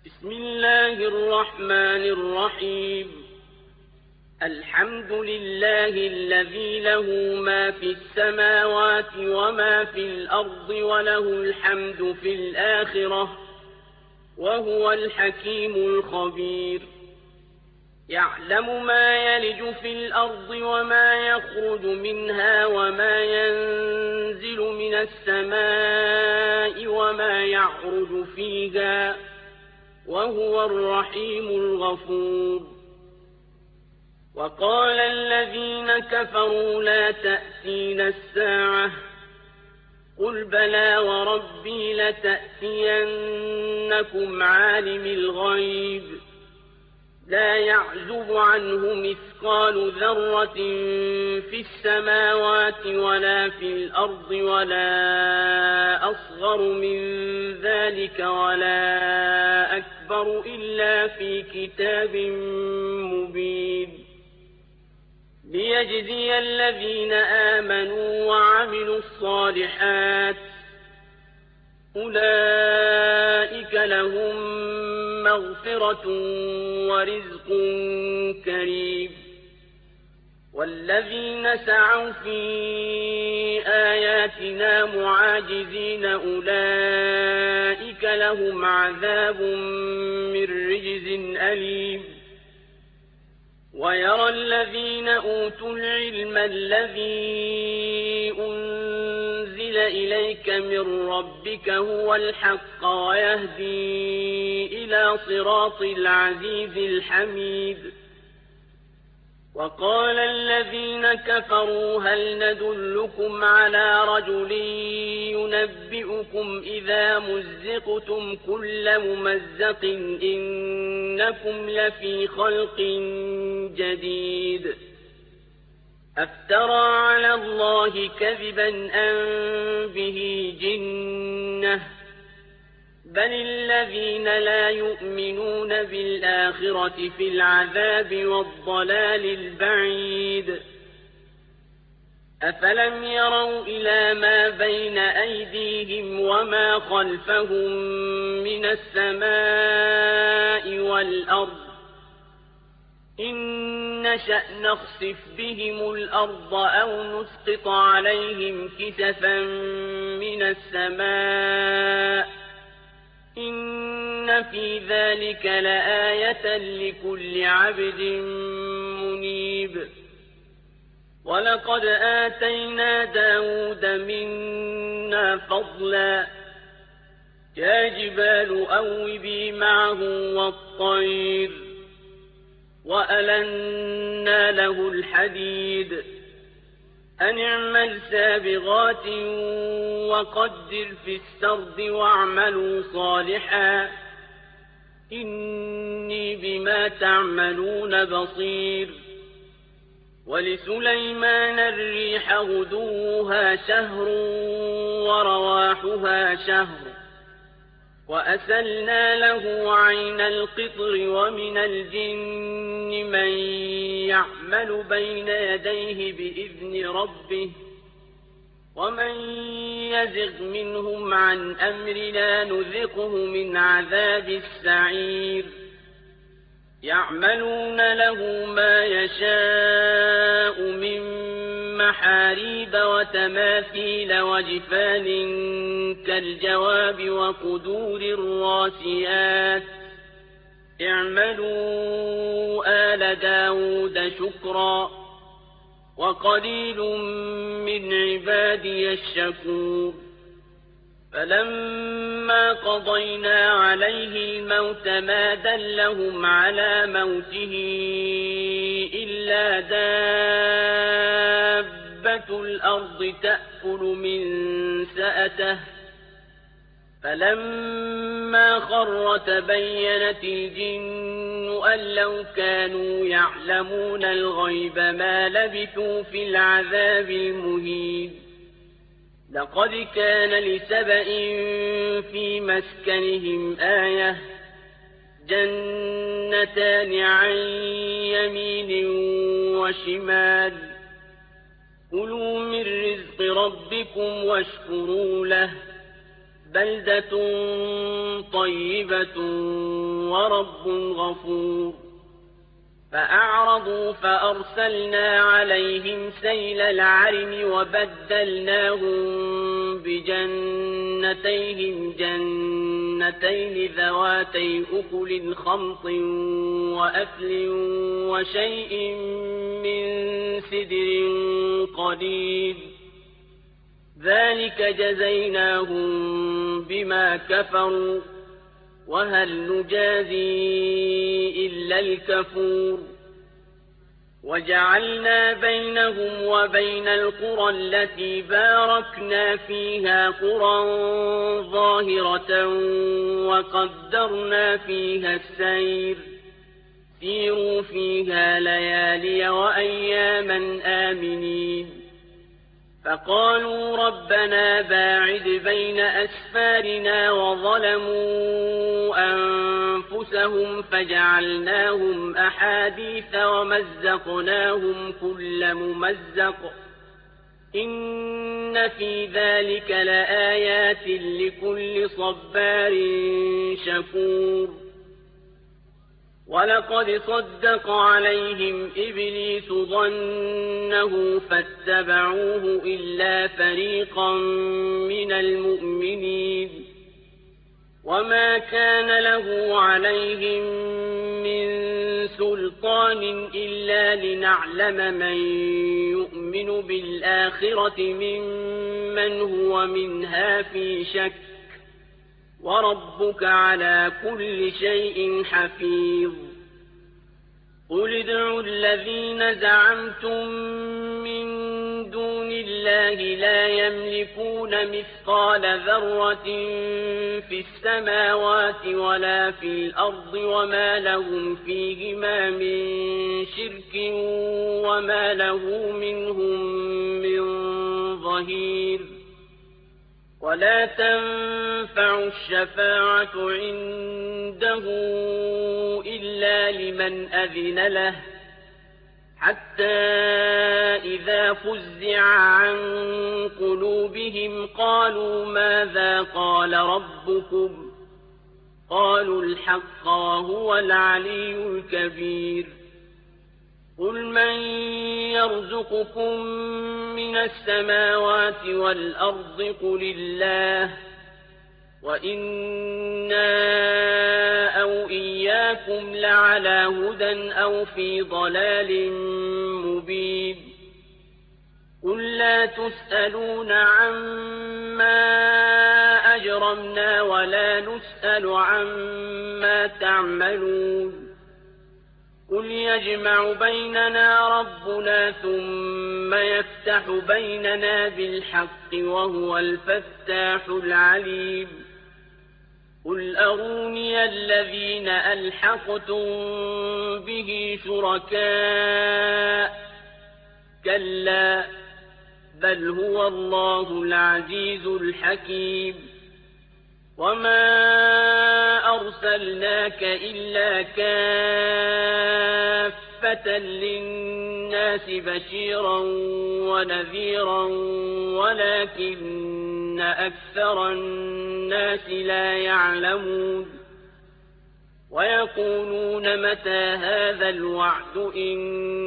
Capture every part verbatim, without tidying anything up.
بسم الله الرحمن الرحيم. الحمد لله الذي له ما في السماوات وما في الأرض وله الحمد في الآخرة وهو الحكيم الخبير. يعلم ما يلج في الأرض وما يخرج منها وما ينزل من السماء وما يعرج فيها وهو الرحيم الغفور. وقال الذين كفروا لا تأتينا الساعة قل بلى وربي لتأتينكم عالم الغيب لا يعزب عنه مثقال ذرة في السماوات ولا في الأرض ولا أصغر من ذلك ولا أكبر إلا في كتاب مبين ليجزي الذين آمنوا وعملوا الصالحات أولئك لهم مغفرة ورزق كريم. والذين سعوا في آياتنا معاجزين أولئك لهم عذاب من رجز أليم. ويرى الذين أوتوا العلم الذي أنزل إليك من ربك هو الحق ويهدي إلى صراط العزيز الحميد. وقال الذين كفروا هل ندلكم على رجل ينبئكم إذا مزقتم كل ممزق إنكم لفي خلق جديد أفترى على الله كذبا أم به جنة بل الذين لا يؤمنون بالآخرة في العذاب والضلال البعيد. أفلم يروا إلى ما بين أيديهم وما خلفهم من السماء والأرض إن نشأ نخسف بهم الأرض أو نسقط عليهم كسفا من السماء إن في ذلك لآية لكل عبد منيب. ولقد آتينا داود منا فضلا يا جبال أوبي معه والطير وألنا له الحديد أن اعمل سابغات وقدر في السرد واعملوا صالحا إني بما تعملون بصير. ولسليمان الريح غدوها شهر ورواحها شهر وأسلنا له عين القطر ومن الجن من يعمل بين يديه بإذن ربه ومن يزغ منهم عن أمرنا نذقه من عذاب السعير. يعملون له ما يشاء من محاريب وتماثيل وجفان كالجواب وقدور الراسيات اعملوا آل داود شكرا وقليل من عبادي الشكور. فلما قضينا عليه الموت ما دلهم على موته إلا دابة الأرض تأكل من سأته فلما خر تبينت الجن أن لو كانوا يعلمون الغيب ما لبثوا في العذاب المهين. لقد كان لسبإ في مسكنهم آية جنتان عن يمين وشمال كلوا من رزق ربكم واشكروا له بلدة طيبة ورب غفور فأعرضوا فأرسلنا عليهم سيل العرم وبدلناهم بجنتيهم جنتين ذواتي أكل خمط وأكل وشيء من سدر قليل ذلك جزيناهم بما كفروا وهل نجازي إلا الكفور وجعلنا بينهم وبين القرى التي باركنا فيها قرى ظاهرة وقدرنا فيها السير سيروا فيها ليالي وأياما آمنين فقالوا ربنا باعد بين أسفارنا وظلموا أنفسهم فجعلناهم أحاديث ومزقناهم كل ممزق إن في ذلك لآيات لكل صبار شكور ولقد صدق عليهم إبليس ظنه فاتبعوه إلا فريقا من المؤمنين وما كان له عليهم من سلطان إلا لنعلم من يؤمن بالآخرة ممن هو منها في شك وربك على كل شيء حفيظ قل ادعوا الذين زعمتم من دون الله لا يملكون مثقال ذرة في السماوات ولا في الأرض وما لهم فيهما من شرك وما له منهم من ظهير ولا تنفع الشفاعة عنده إلا لمن أذن له حتى إذا فزع عن قلوبهم قالوا ماذا قال ربكم قالوا الحق وهو العلي الكبير قل من يرزقكم من السماوات والأرض قل الله وإنا أو إياكم لعلى هدى أو في ضلال مبين قل لا تسألون عما أجرمنا ولا نسأل عما تعملون قل يجمع بيننا ربنا ثم يفتح بيننا بالحق وهو الفتاح العليم قل أروني الذين ألحقتم به شركاء كلا بل هو الله العزيز الحكيم وما أرسلناك إلا كافة للناس بشيرا ونذيرا ولكن أكثر الناس لا يعلمون ويقولون متى هذا الوعد إن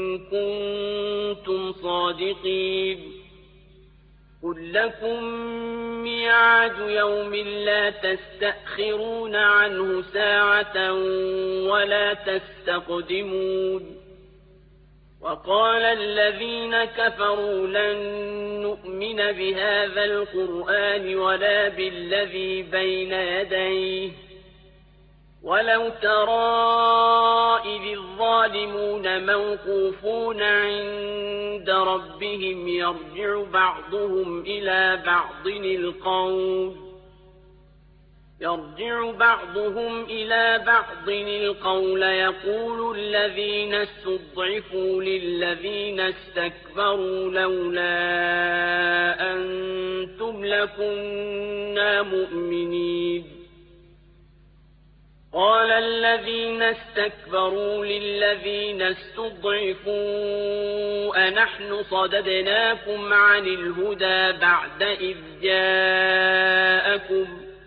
كنتم صادقين قل لكم ميعاد يوم لا تستأخرون عنه ساعة ولا تستقدمون وقال الذين كفروا لن نؤمن بهذا القرآن ولا بالذي بين يديه ولو ترى إذ الظالمون موقوفون عند ربهم يرجع بعضهم إلى بعض القول يرجع بعضهم إلى بعض القول يقول الذين استضعفوا للذين استكبروا لولا أنتم لكنا مؤمنين قال الذين استكبروا للذين استضعفوا أنحن صددناكم عن الهدى بعد إذ جاءكم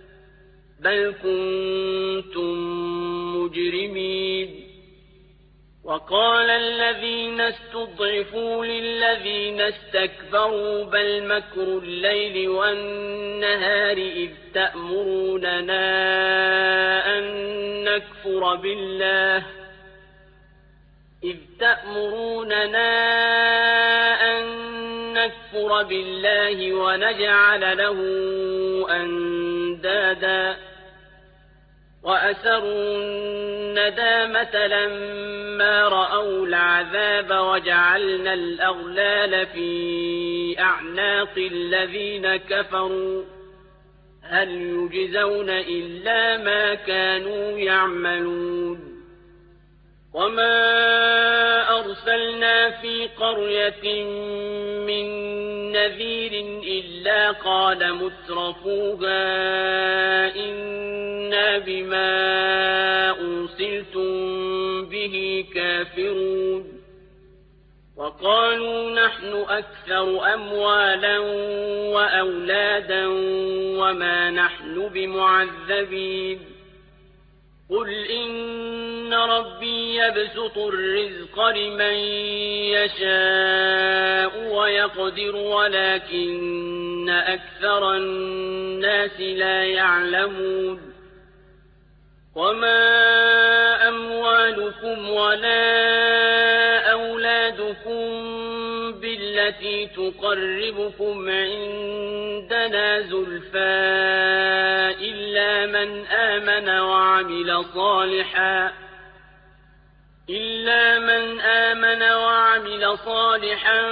بل كنتم مجرمين. وقال الذين استضعفوا للذين استكبروا بل مكر الليل والنهار إذ تأمروننا أن نكفر بالله إذ تأمروننا أن نكفر بالله ونجعل له أندادا وأسروا الندامة لما رأوا العذاب وجعلنا الأغلال في أعناق الذين كفروا هل يجزون إلا ما كانوا يعملون. وما أرسلنا في قرية من نذير إلا قال مترفوها إنا بما أرسلتم به كافرون. وقالوا نحن أكثر أموالا وأولادا وما نحن بمعذبين. قل إن ربي يبسط الرزق لمن يشاء ويقدر ولكن أكثر الناس لا يعلمون. وما أموالكم ولا أولادكم بالتي تقربكم عندنا زلفى إلا من آمن وعمل صالحا إلا من آمن وعمل صالحا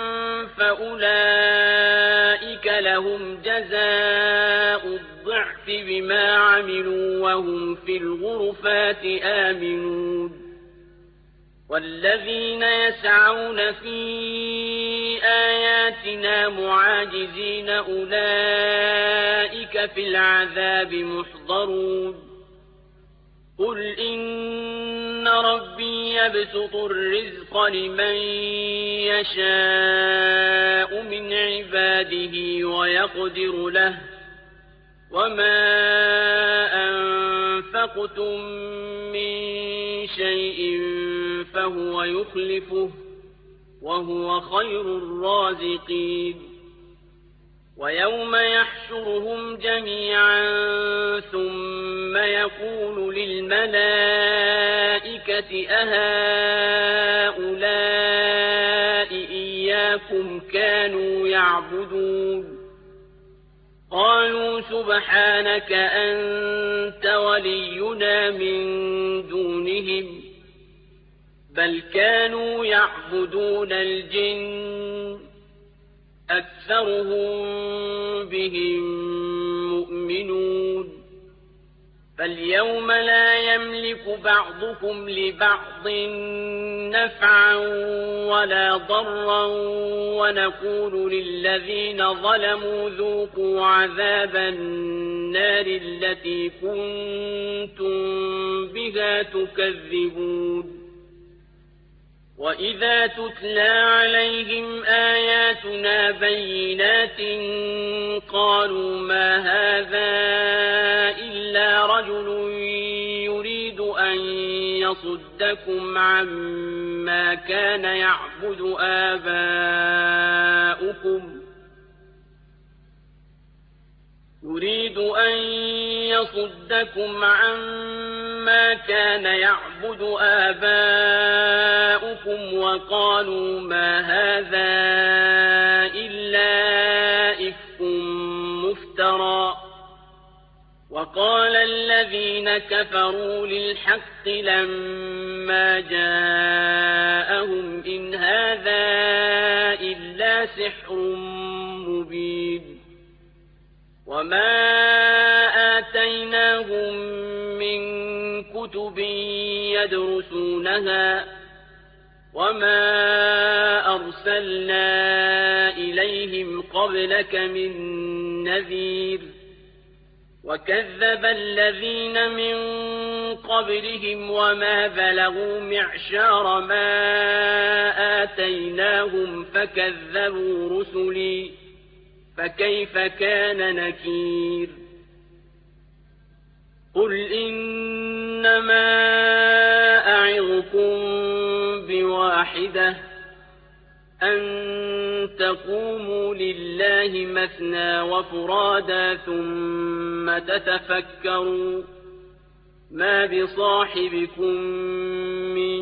فأولئك لهم جزاء الضعف بما عملوا وهم في الغرفات آمنون. والذين يسعون في آياتنا معاجزين أولئك في العذاب محضرون. قل إن ربي يبسط الرزق لمن يشاء من عباده ويقدر له وما أنفقتم من شيء فهو يخلفه وهو خير الرازقين. ويوم يحشرهم جميعا ثم يقول للملائكة أهؤلاء إياكم كانوا يعبدون قالوا سبحانك أنت ولينا من دونهم بل كانوا يعبدون الجن أكثرهم بهم مؤمنون. فاليوم لا يملك بعضكم لبعض نفعا ولا ضرا ونقول للذين ظلموا ذوقوا عذاب النار التي كنتم بها تكذبون. وإذا تتلى عليهم آياتنا بينات قالوا ما هذا إلا رجل يريد أن يصدكم عما كان يعبد آباؤكم يريد أن يصدكم عما كان يعبد آباؤكم وقالوا ما هذا إلا إفك مفترى. وقال الذين كفروا للحق لما جاءهم إن هذا إلا سحر مبين. وما آتيناهم من كتب يدرسونها وما أرسلنا إليهم قبلك من نذير. وكذب الذين من قبلهم وما بلغوا معشار ما آتيناهم فكذبوا رسلي فكيف كان نكير. قل إنما أعظكم بواحدة أن تقوموا لله مثنى وفرادا ثم تتفكروا ما بصاحبكم من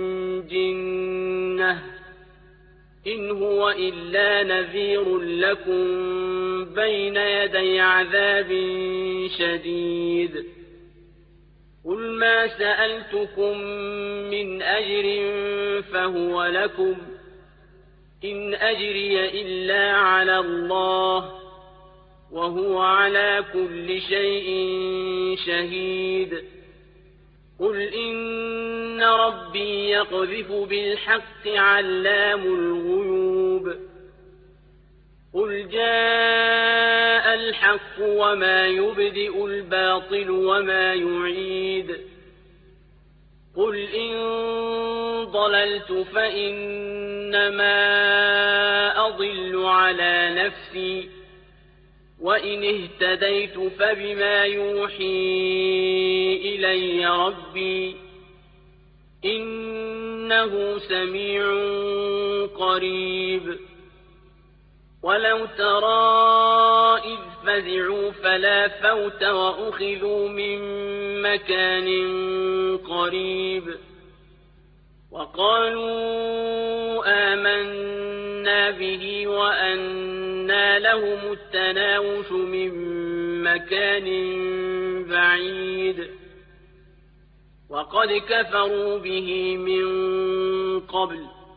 جنة إن هو إلا نذير لكم بين يدي عذاب شديد قل ما سألتكم من أجر فهو لكم إن أجري إلا على الله وهو على كل شيء شهيد قل إن ربي يقذف بالحق علام الغيوب قل جاء الحق وما يبدئ الباطل وما يعيد قل إن ضللت فإنما أضل على نفسي وإن اهتديت فبما يوحي إلي ربي إنه سميع قريب ولو ترى إذ فزعوا فلا فوت وأخذوا من مكان قريب وقالوا آمنا به وأنى لهم التناوش من مكان بعيد وقد كفروا به من قبل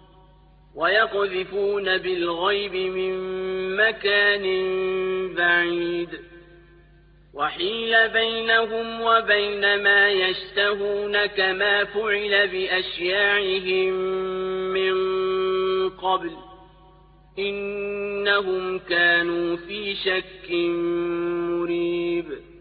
ويقذفون بالغيب من مكان بعيد وحيل بينهم وبين ما يشتهون كما فعل بأشياعهم من قبل إنهم كانوا في شك مريب